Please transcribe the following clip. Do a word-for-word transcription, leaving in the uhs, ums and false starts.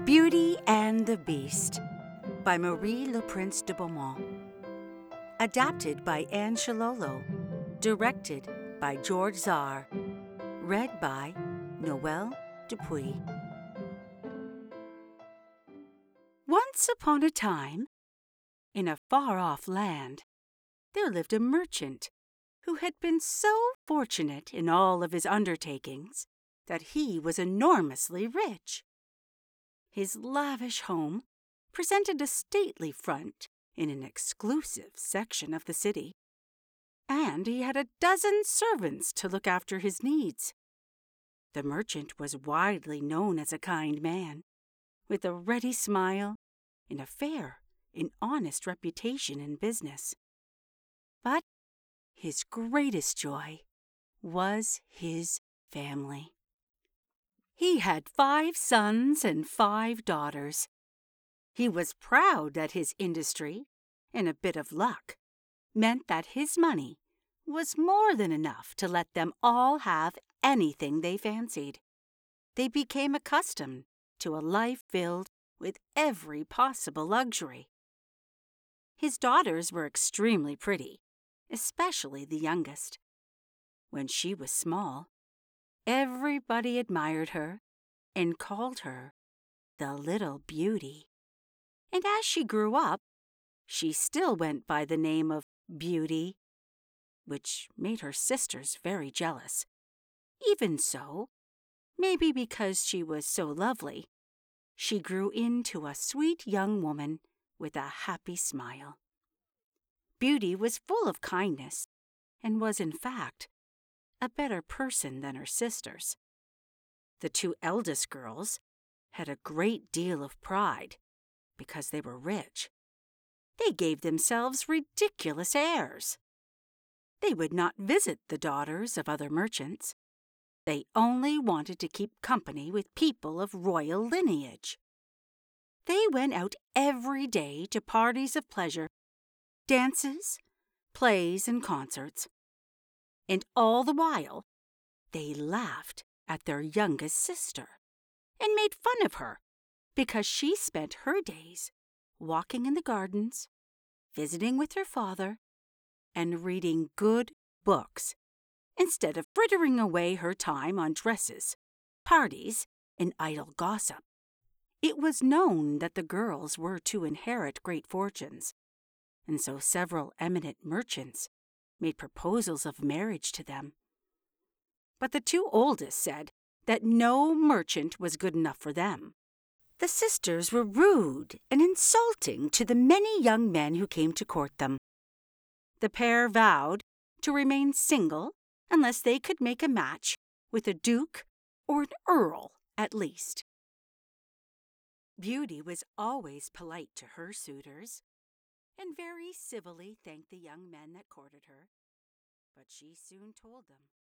Beauty and the Beast by Marie Le Prince de Beaumont. Adapted by Anne Shalolo. Directed by George Czar. Read by Noelle Dupuy. Once upon a time, in a far-off land, there lived a merchant who had been so fortunate in all of his undertakings that he was enormously rich. His lavish home presented a stately front in an exclusive section of the city, and he had a dozen servants to look after his needs. The merchant was widely known as a kind man, with a ready smile and a fair and honest reputation in business. But his greatest joy was his family. He had five sons and five daughters. He was proud that his industry and a bit of luck meant that his money was more than enough to let them all have anything they fancied. They became accustomed to a life filled with every possible luxury. His daughters were extremely pretty, especially the youngest. When she was small, everybody admired her and called her the Little Beauty. And as she grew up, she still went by the name of Beauty, which made her sisters very jealous. Even so, maybe because she was so lovely, she grew into a sweet young woman with a happy smile. Beauty was full of kindness and was, in fact, a better person than her sisters. The two eldest girls had a great deal of pride because they were rich. They gave themselves ridiculous airs. They would not visit the daughters of other merchants. They only wanted to keep company with people of royal lineage. They went out every day to parties of pleasure, dances, plays, and concerts. And all the while, they laughed at their youngest sister and made fun of her because she spent her days walking in the gardens, visiting with her father, and reading good books instead of frittering away her time on dresses, parties, and idle gossip. It was known that the girls were to inherit great fortunes, and so several eminent merchants made proposals of marriage to them. But the two oldest said that no merchant was good enough for them. The sisters were rude and insulting to the many young men who came to court them. The pair vowed to remain single unless they could make a match with a duke or an earl at least. Beauty was always polite to her suitors and very civilly thanked the young men that courted her, but she soon told them